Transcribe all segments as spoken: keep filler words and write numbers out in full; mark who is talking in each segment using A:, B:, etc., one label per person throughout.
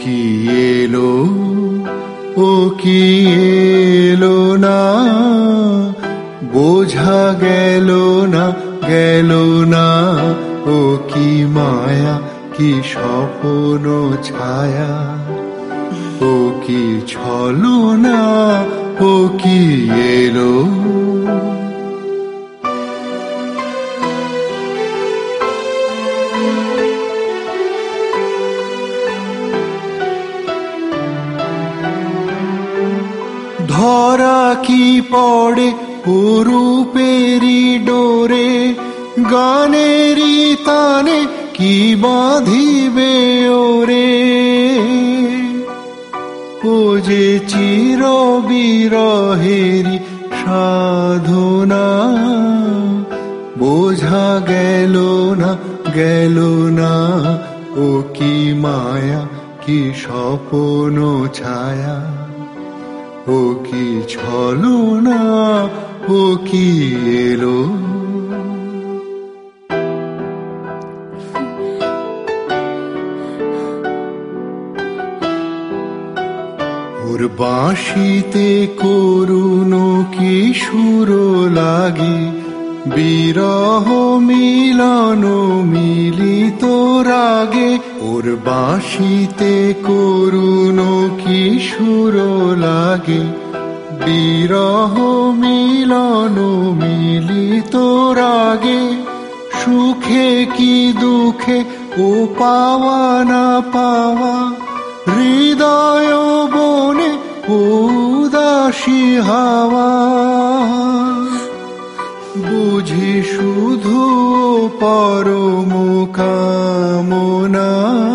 A: কি এলো, ও কি এলো না, বোঝা গেল না, গেল না, ও কি মায়া, কি স্বপ্ন ছায়া, ও কি ছলনা, ও কি এলো। ধরা কি পড়ে রূপেরি ডোরে, গানেরই তানে কি বাঁধিবে ওরে, ও যে চির বিরহেরি সাধনা, বোঝা গেল না, গেল না, ও কি মায়া, কি স্বপ্ন ছায়া, ও কি ছলনা, ও কি এলো। ওর বাঁশিতে করুণ কি সুর লাগে, বিরহ মিলন মিলিত রাগে, ওর বাঁশিতে করুণ কি সুর লাগে, বিরহ মিলন মিলিত রাগে, সুখে কি দুঃখে ও পাওয়া না পাওয়া, হৃদয় বনে উদাসী হাওয়া, বুঝি শুধু পরম কামনা,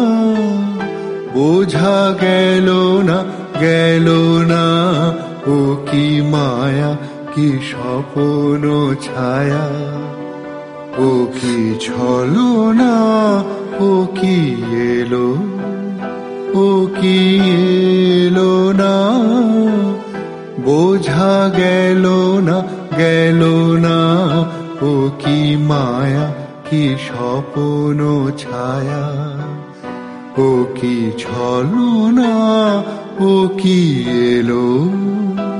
A: বোঝা গেল না, গেল না, ও কি মায়া, কি স্বপ্ন ছায়া, ও কি ছলনা, ও কি এলো, ও কি এলো না, বোঝা গেল না, গেল না, ও কি মায়া, কি স্বপ্ন ছায়া, ও কি ছলনা, ও কি এলো।